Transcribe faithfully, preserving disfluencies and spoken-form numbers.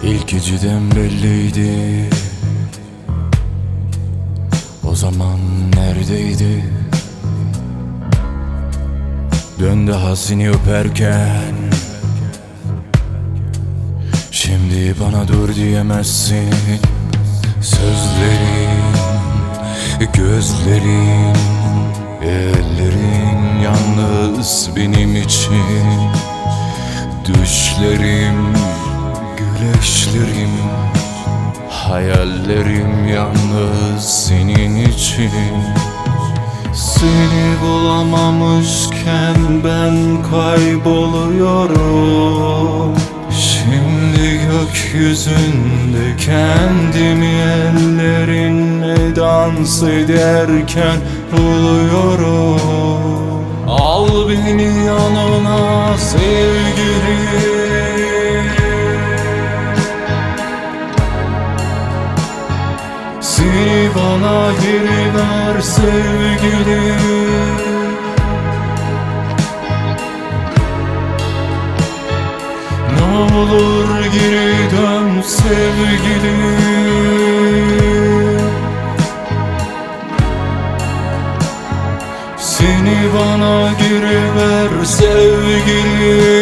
İlk geceden belliydi. O zaman neredeydi? Döndü hazini öperken. Şimdi bana dur diyemezsin. Sözlerin, gözlerin, ellerin yalnız benim için. Düşlerim, güleşlerim, hayallerim yalnız senin için. Seni bulamamışken ben kayboluyorum. Şimdi gökyüzünde kendimi ellerinle dans ederken buluyorum. Al beni yanına sevgilim. Seni bana geri ver sevgilim. Ne olur geri dön sevgilim. Seni bana geri ver sevgilim.